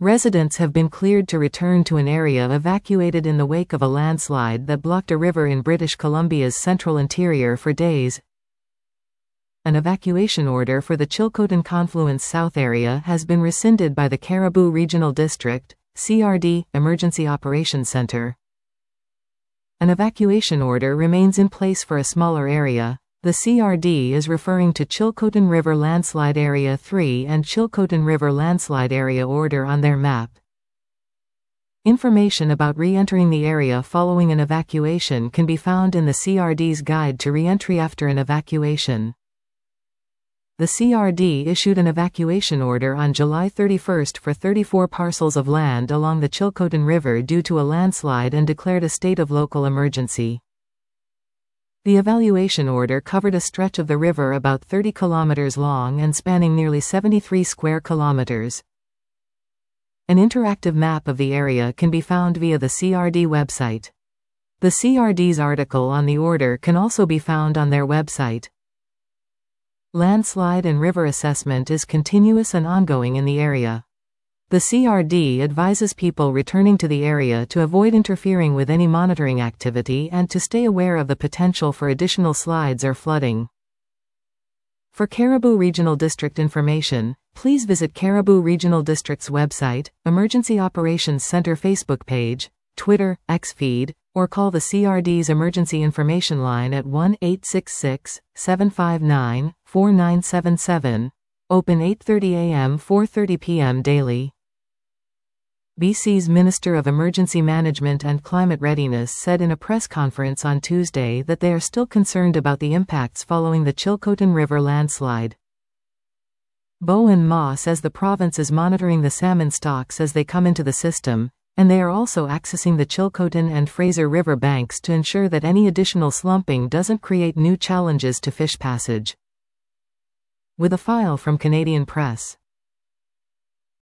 Residents have been cleared to return to an area evacuated in the wake of a landslide that blocked a river in British Columbia's central interior for days. An evacuation order for the Chilcotin Confluence South area has been rescinded by the Caribou Regional District, CRD, Emergency Operations Center. An evacuation order remains in place for a smaller area. The CRD is referring to Chilcotin River Landslide Area 3 and Chilcotin River Landslide Area Order on their map. Information about re-entering the area following an evacuation can be found in the CRD's Guide to Re-entry After an Evacuation. The CRD issued an evacuation order on July 31 for 34 parcels of land along the Chilcotin River due to a landslide and declared a state of local emergency. The evacuation order covered a stretch of the river about 30 kilometers long and spanning nearly 73 square kilometers. An interactive map of the area can be found via the CRD website. The CRD's article on the order can also be found on their website. Landslide and river assessment is continuous and ongoing in the area. The CRD advises people returning to the area to avoid interfering with any monitoring activity and to stay aware of the potential for additional slides or flooding. For Caribou Regional District information, please visit Caribou Regional District's website, Emergency Operations Center Facebook page, Twitter, X feed, or call the CRD's Emergency Information Line at 1-866-759-4977, open 8:30 a.m. – 4:30 p.m. daily. BC's Minister of Emergency Management and Climate Readiness said in a press conference on Tuesday that they are still concerned about the impacts following the Chilcotin River landslide. Bowen Ma says the province is monitoring the salmon stocks as they come into the system, and they are also accessing the Chilcotin and Fraser River banks to ensure that any additional slumping doesn't create new challenges to fish passage. With a file from Canadian Press.